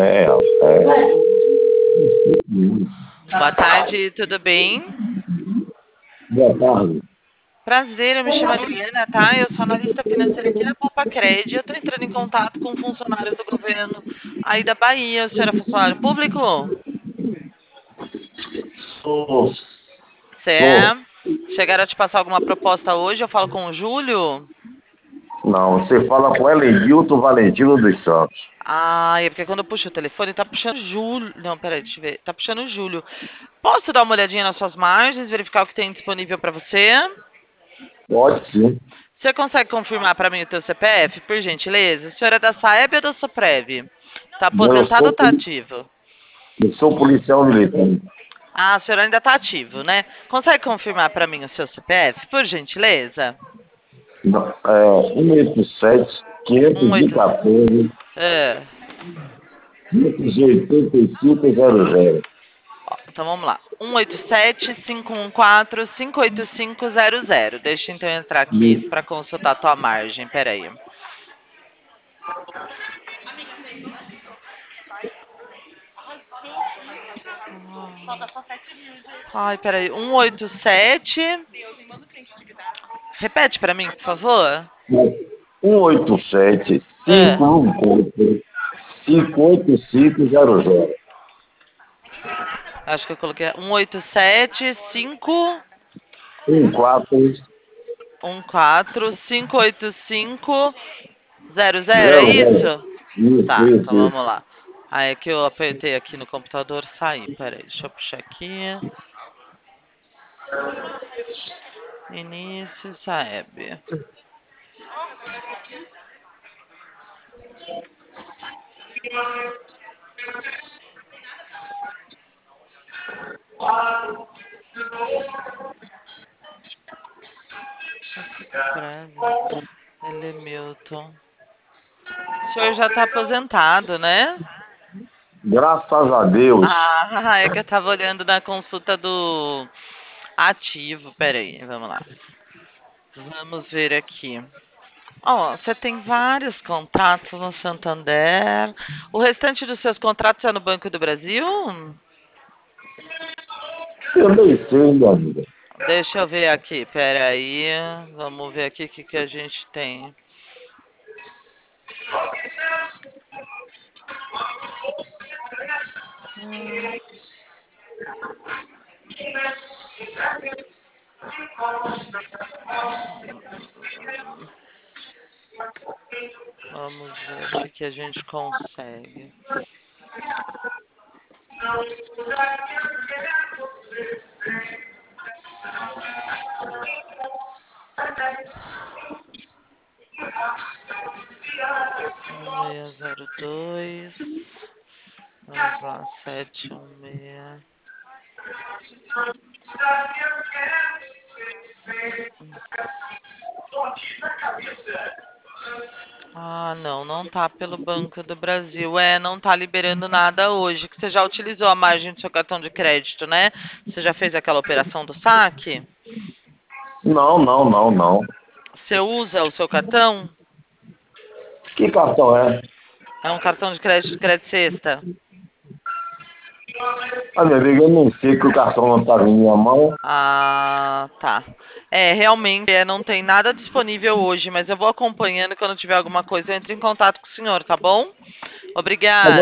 É, é. Boa tarde, tudo bem? Boa tarde. Prazer, eu me chamo Adriana, tá? Eu sou analista financeira aqui na Copacred. Eu tô entrando em contato com funcionários do governo aí da Bahia. O senhor é funcionário público? Sou, Você sou. é? Chegaram a te passar alguma proposta hoje? Eu falo com o Júlio? Não, você fala com Elenilton Valentino dos Santos. Ah, é porque quando eu puxo o telefone, tá puxando Júlio. Não, peraí, deixa eu ver. Tá puxando o Júlio. Posso dar uma olhadinha nas suas margens, verificar o que tem disponível para você? Pode sim. Você consegue confirmar para mim o teu CPF, por gentileza? O senhor é da Saeb ou da Soprev? Tá Eu aposentado ou sou, tá ativo? eu sou policial militar. Ah, o senhor ainda tá ativo, né? Consegue confirmar para mim o seu CPF, por gentileza? Não, é 187 Um oito. 514 É, 58500. então vamos lá. 187-514-58500. Deixa eu então entrar aqui para consultar a tua margem. Peraí. Ai, peraí. 187. Repete para mim, por favor. 187 É. 514 58500. Acho que eu coloquei 187 quatro 514-585-00, é zero zero. isso? Isso, Tá, então isso, vamos isso. lá. Aí é que eu apertei aqui no computador, saí. Peraí, deixa eu puxar aqui. Início, Saeb. Sopreve. Elemilton. O senhor já tá aposentado, né? Graças a Deus. Ah, é que eu tava olhando na consulta do ativo. Peraí, vamos lá. Vamos ver aqui. Ó, você tem vários contratos no Santander. O restante dos seus contratos é no Banco do Brasil? Eu nem sei, minha amiga. Deixa eu ver aqui, peraí. Vamos ver aqui o que a gente tem. Hum, Vamos ver o que a gente consegue. Um 602. Vamos lá, 716. Ah, não, não tá pelo Banco do Brasil. É, não tá liberando nada hoje. Que você já utilizou a margem do seu cartão de crédito, né? Você já fez aquela operação do saque? Não, não, não, não. Você usa o seu cartão? Que cartão é? É um cartão de crédito sexta. Ah, minha amiga, eu não sei que o cartão não estava em minha mão. Ah, tá. É, realmente não tem nada disponível hoje, mas eu vou acompanhando. Quando tiver alguma coisa, eu entro em contato com o senhor, tá bom? Mas Obrigada.